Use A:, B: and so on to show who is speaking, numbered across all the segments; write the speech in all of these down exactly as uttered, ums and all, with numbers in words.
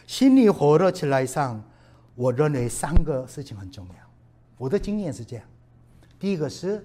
A: 心里火热起来上，我认为三个事情很重要。我的经验是这样：第一个是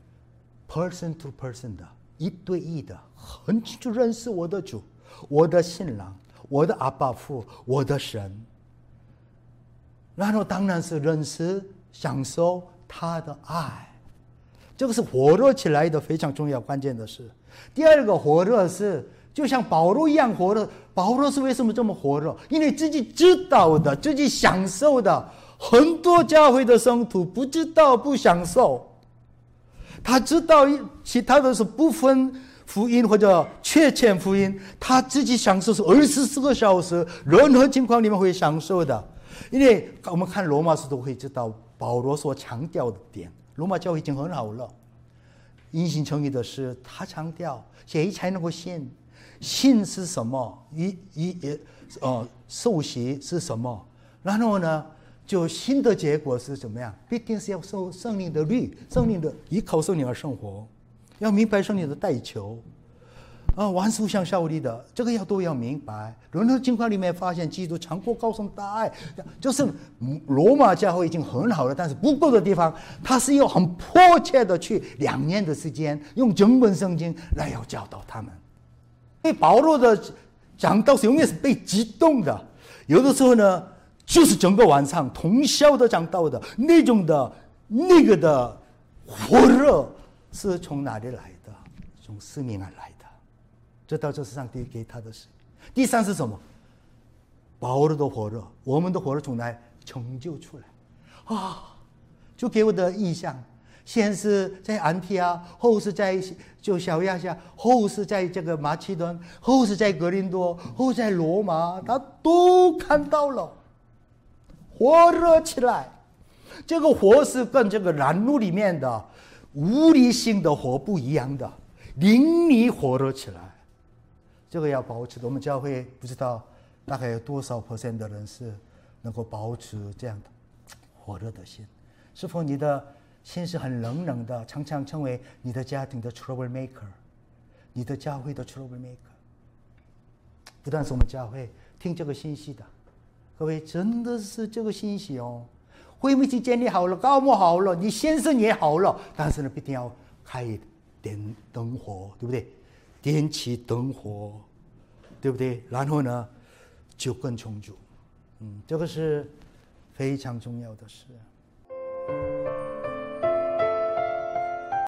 A: person to person 的，一对一的，很清楚认识我的主、我的新郎、我的阿爸父、我的神。然后当然是认识、享受他的爱，这个是火热起来的非常重要关键的事。第二个火热是就像保罗一样火热。保罗是为什么这么火热？因为自己知道的、自己享受的，很多教会的圣徒不知道、不享受。他知道其他的是不分福音或者缺欠福音，他自己享受是二十四个小时，任何情况里面会享受的。因为我们看罗马书都会知道保罗所强调的点，罗马教会已经很好了。因信称义的是他强调谁才能够信？信是什么？一一呃，受洗是什么？然后呢，就信的结果是怎么样？必定是要受圣灵的律，圣灵的依靠圣灵而生活，要明白圣灵的代求。啊，万事互相效力的，这个要都要明白。任何情况里面发现基督长过高深大爱，就是罗马教会已经很好了，但是不够的地方，他是要很迫切的去两年的时间，用整本圣经来要教导他们。所以保罗的讲道是永远是被激动的，有的时候呢，就是整个晚上通宵的讲道的那种的那个的火热，是从哪里来的？从使命而来的。这到这是上帝给他的事。第三是什么？保罗的火热，我们的火热从哪里成就出来啊？就给我的印象，先是在安提阿，后是在就小亚细亚，后是在这个马其顿，后是在哥林多，后在罗马，他都看到了，火热起来。这个火是跟这个燃炉里面的物理性的火不一样的，灵里火热起来。这个要保持的，我们教会不知道大概有多少 percent 的人是能够保持这样的火热的心。是否你的心是很冷冷的，常常成为你的家庭的 trouble maker， 你的教会的 trouble maker？ 不但是我们教会听这个信息的，各位真的是这个信息哦。会幕已经建立好了，高幕好了，你先生也好了，但是呢，必定要开点灯火，对不对？点起灯火，对不对？然后呢，就更充足。嗯，这个是非常重要的事。